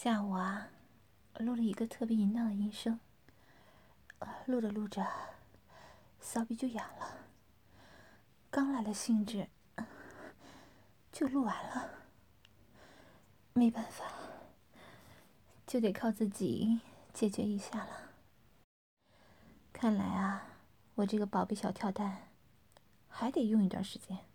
下午啊，录了一个特别淫荡的音声，录着录着，骚逼就痒了。刚来了兴致，就录完了。没办法，就得靠自己解决一下了。看来啊，我这个宝贝小跳蛋还得用一段时间。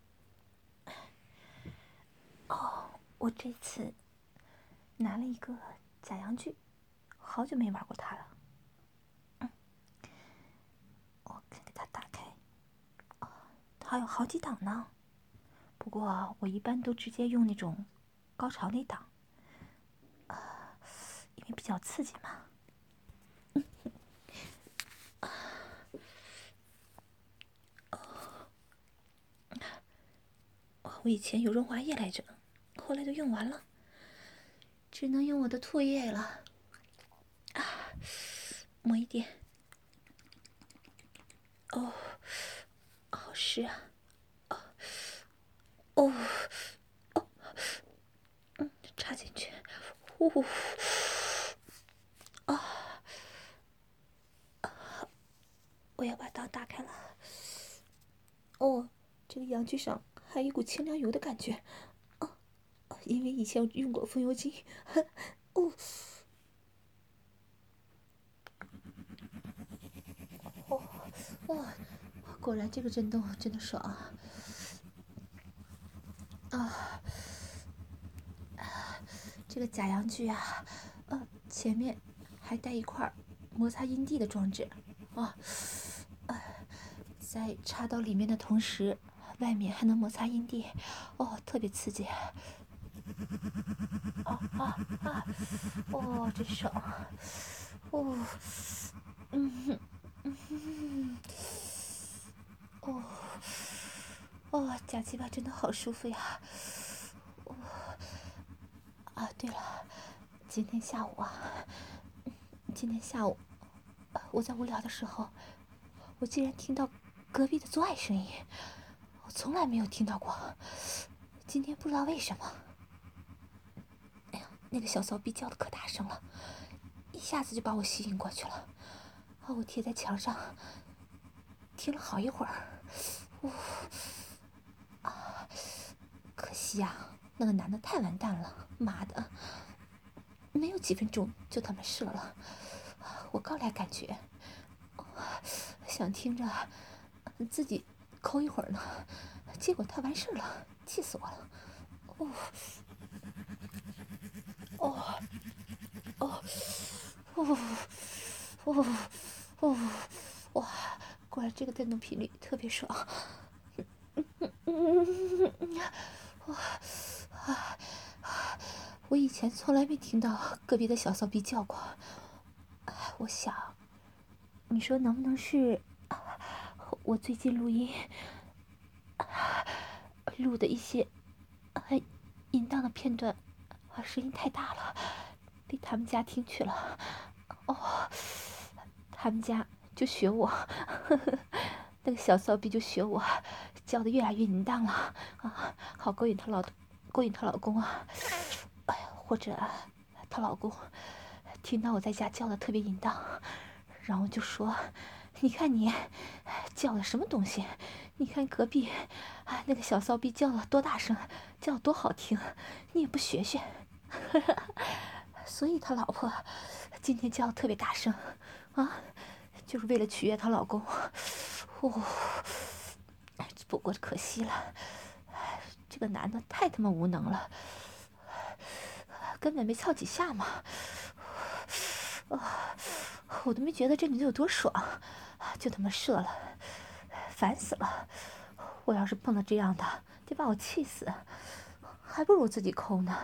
我这次拿了一个假阳具，好久没玩过它了。我给它打开，它有好几档呢。不过我一般都直接用那种高潮那档，因为比较刺激嘛。我以前有润滑液来着，后来都用完了，只能用我的唾液了。抹一点。哦，好湿啊！哦，插进去。我要把刀打开了。这个阳具上还有一股清凉油的感觉。因为以前我用过风油精。果然这个震动真的爽啊！这个假阳具啊，前面还带一块摩擦阴蒂的装置在插到里面的同时，外面还能摩擦阴蒂，特别刺激。真爽！假鸡巴真的好舒服呀！对了，今天下午我在无聊的时候，我竟然听到隔壁的做爱声音，我从来没有听到过。今天不知道为什么，那个小骚逼叫的可大声了，一下子就把我吸引过去了。我贴在墙上听了好一会儿。可惜啊，那个男的太完蛋了，妈的，没有几分钟就他妈射了。我刚来感觉，想听着自己抠一会儿呢，结果他完事了，气死我了。哇，果然这个震动频率特别爽。我以前从来没听到隔壁的小骚逼叫过。我想，你说能不能是我最近录音录的一些淫荡的片段，声音太大了，被他们家听去了。他们家就学我，那个小骚逼就学我，叫的越来越淫荡了好勾引她老公啊。或者她老公听到我在家叫的特别淫荡，然后就说：“你看你叫的什么东西？你看隔壁那个小骚逼叫的多大声，叫的多好听，你也不学学。”所以他老婆今天叫的特别大声就是为了取悦她老公。不过可惜了，这个男的太他妈无能了，根本没操几下嘛。我都没觉得这女的有多爽，就他妈射了，烦死了！我要是碰到这样的，得把我气死，还不如自己抠呢。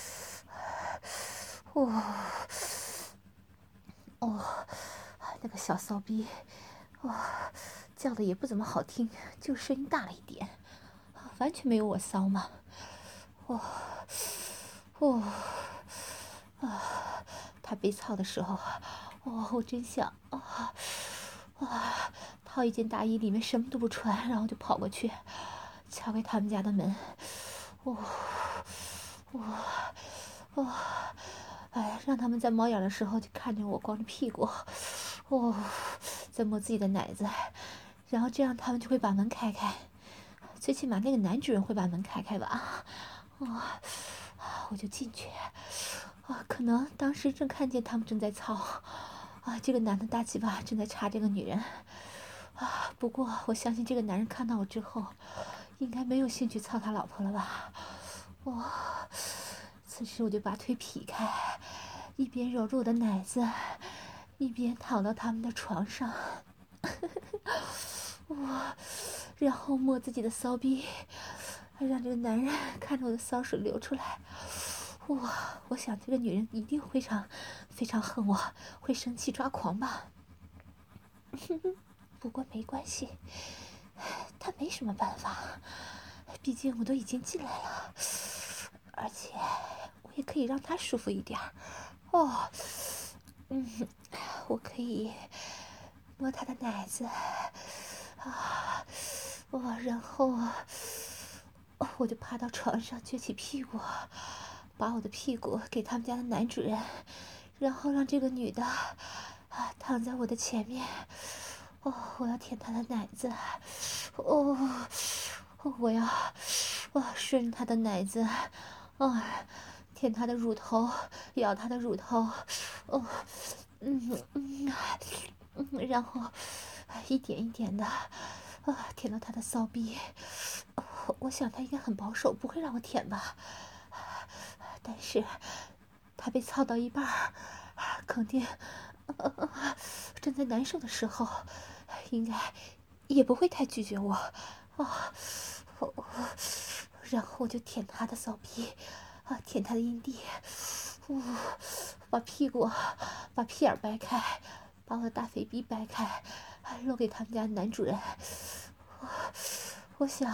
那个小骚逼，叫的也不怎么好听，就声音大了一点，完全没有我骚嘛。他被操的时候，我真想套一件大衣，里面什么都不穿，然后就跑过去敲开他们家的门。 哎，让他们在猫眼的时候就看着我光着屁股，哦，在摸自己的奶子，然后这样他们就会把门开开，最起码那个男主人会把门开开吧？我就进去，可能当时正看见他们正在操，这个男的大鸡巴正在插这个女人，不过我相信这个男人看到我之后，应该没有兴趣操他老婆了吧？此时我就把腿劈开，一边揉着我的奶子，一边躺到他们的床上，然后摸自己的骚逼，让这个男人看着我的骚水流出来。我想这个女人一定非常非常恨我，会生气抓狂吧。不过没关系，她没什么办法，毕竟我都已经进来了，而且我也可以让她舒服一点。我可以摸她的奶子，然后我就趴到床上，撅起屁股，把我的屁股给他们家的男主人，然后让这个女的躺在我的前面。我要舔她的奶子，我要顺她的奶子，舔她的乳头，咬她的乳头，然后一点一点的舔到她的骚逼。我想她应该很保守，不会让我舔吧？但是她被操到一半，肯定正在难受的时候，应该也不会太拒绝我。然后我就舔她的骚逼，舔她的阴蒂，把屁眼掰开，把我的大肥逼掰开，露给他们家男主人。我想，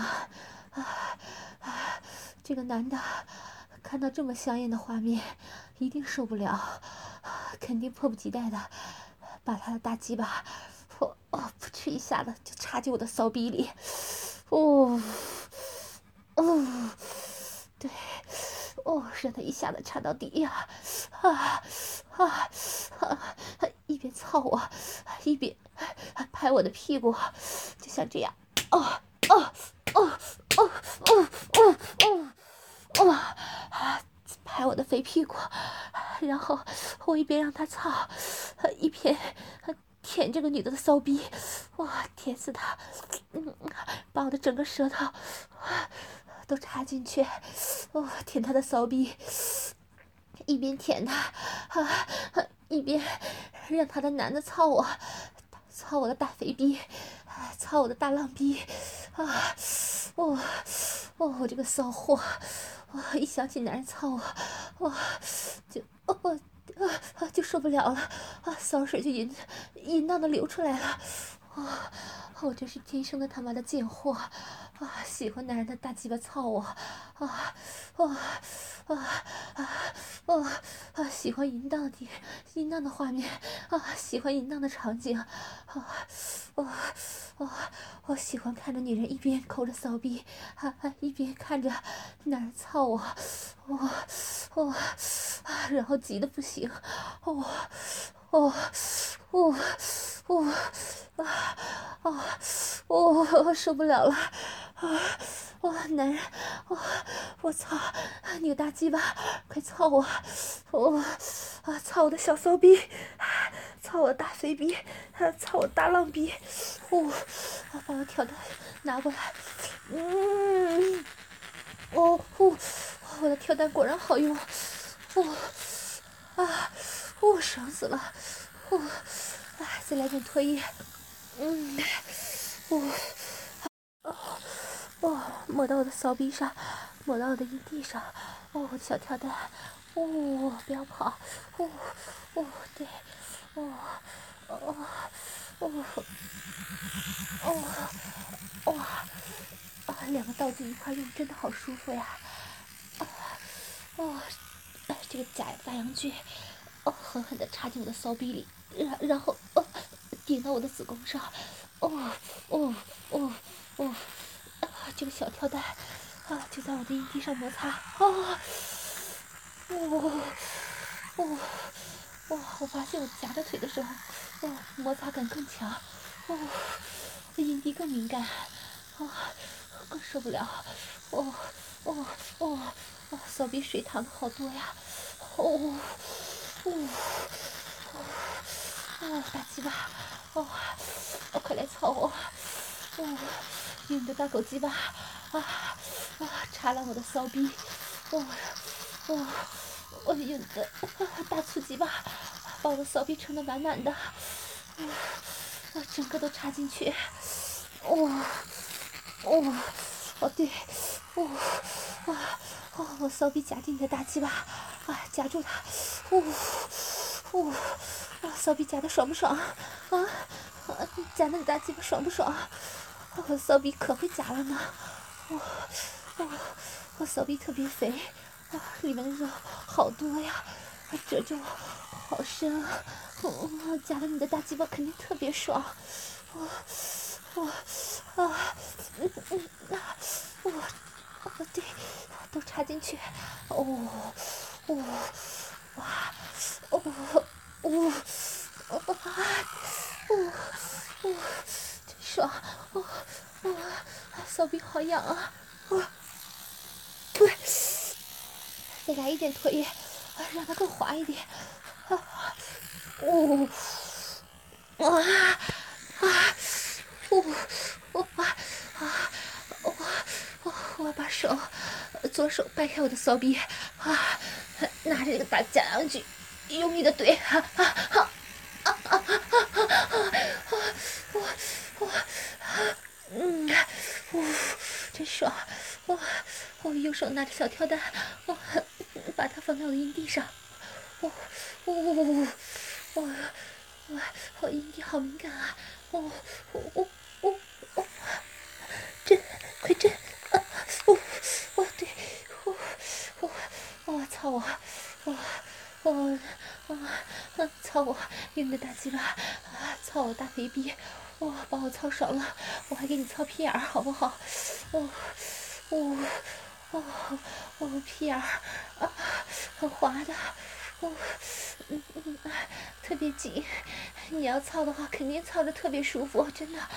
这个男的看到这么香艳的画面，一定受不了，肯定迫不及待的把他的大鸡巴，噗嗤一下子就插进我的骚逼里，对，让他一下子插到底呀，一边操我，一边拍我的屁股，就像这样，拍我的肥屁股，然后我一边让他操，一边舔这个女的的骚逼，舔死她，把我的整个舌头都插进去，舔她的骚逼，一边舔她，一边让她的男的操我，操我的大肥逼，操我的大浪逼，我这个骚货，一想起男人操我，就受不了了，骚水就淫荡的流出来了，我真是天生的他妈的贱货，喜欢男人的大鸡巴操我，喜欢淫荡的画面，喜欢淫荡的场景，我喜欢看着女人一边抠着骚逼，一边看着男人操我，然后急得不行，受不了了，男人，我操，你个大鸡巴，快操我，操我的小骚逼，操我的大肥逼，操我大浪逼，把我挑的拿过来，我的跳蛋果然好用，爽死了，再来点唾液，抹到我的骚逼上，抹到我的阴蒂上，小跳蛋，不要跑，对，两个道具一块用，真的好舒服呀，这个假大阳具，狠狠地插进我的骚逼里，然后顶到我的子宫上，这个小跳蛋就在我的阴蒂上摩擦， 哦，哇！我发现我夹着腿的时候，摩擦感更强，阴蒂更敏感，更受不了，哦，哦，哦，骚逼水淌的好多呀，大鸡巴，快来操我，用你的大狗鸡巴，插烂我的骚逼，我用的大粗鸡巴，把我的骚逼撑得满满的，整个都插进去，对，我骚逼夹进你的大鸡巴，夹住它，骚逼夹的爽不爽？夹那个大鸡巴爽不爽？我骚逼可会夹了呢，我骚逼特别肥，里面的肉好多呀，褶皱好深，夹了你的大鸡巴肯定特别爽，对，都插进去，真爽，骚逼好痒啊，再来一点唾液，让它更滑一点，我把手，左手掰开我的骚逼，拿着这个大假阳具，用力的怼，真爽！我右手拿着小跳蛋，把它放在我的阴蒂上，我阴蒂好敏感啊！震，快震！对，操我，用你的大鸡巴，操我大肥逼，把我操爽了，我还给你操屁眼儿，好不好？屁眼儿很滑的，特别紧，你要操的话，肯定操着特别舒服，真的，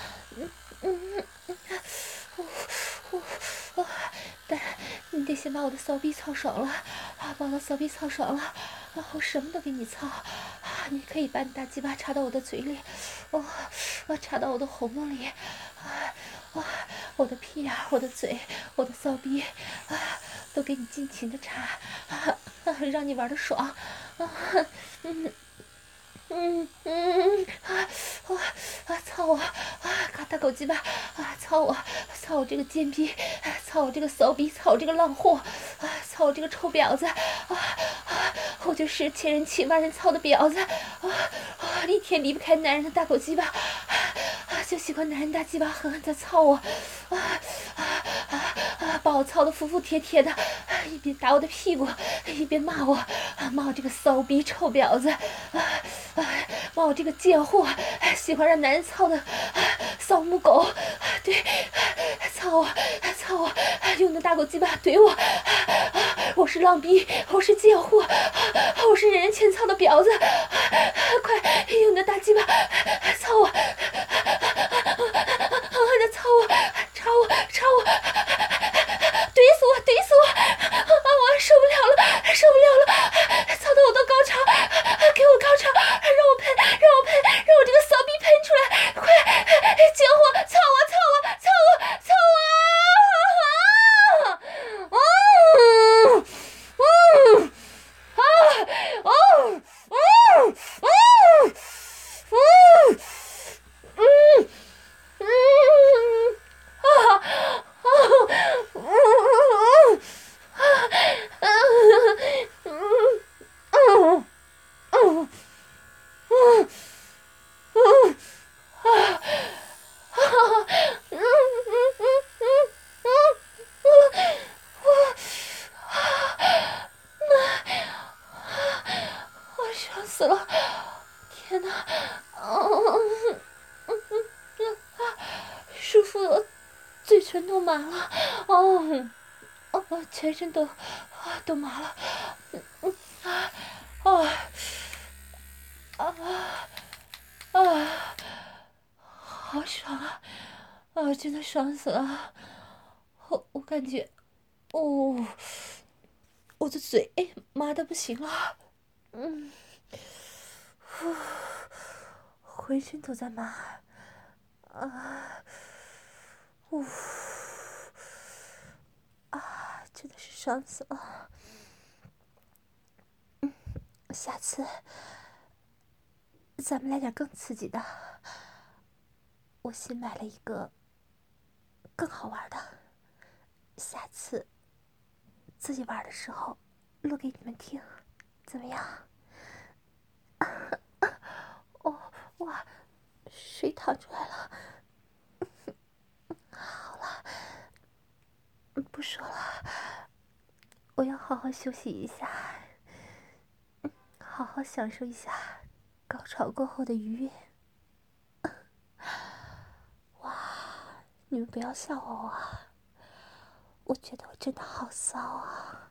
但你得先把我的骚逼操爽了，把我的骚逼操爽了，然后什么都给你操，你可以把你大鸡巴插到我的嘴里，插到我的喉咙里，我的屁眼，我的嘴，我的骚逼，都给你尽情的插，让你玩的爽，操我，大狗鸡巴，操我这个贱逼，操我这个骚逼，操我这个浪货，操我这个臭婊子，我就是千人请万人操的婊子，一天离不开男人的大狗鸡巴，就喜欢男人大鸡巴狠狠的操我，把我操得服服帖帖的，一边打我的屁股，一边骂我这个骚逼臭婊子，骂我这个贱货，喜欢让男人操的骚母狗，对，操我，用的大狗鸡巴怼我，我是浪逼，我是贱货，我是人人欠操的婊子，快用的大鸡巴操我，操我，插我，怼死我，我受不了了，操到我的高潮，给我高潮，让我喷，让我这个骚逼喷出来，快，贱货，操我，爽死了！天哪，舒服了，嘴唇都麻了，全身都麻了， 啊，真的爽死了！我感觉，哦，我的嘴麻的不行了，浑身都在麻，啊，呜，啊，真的是爽死了！下次咱们来点更刺激的，我新买了一个更好玩的，下次自己玩的时候录给你们听，怎么样？哦，哇，水淌出来了。好了，不说了，我要好好休息一下，好好享受一下高潮过后的愉悦。哇，你们不要笑话我啊，我觉得我真的好骚啊。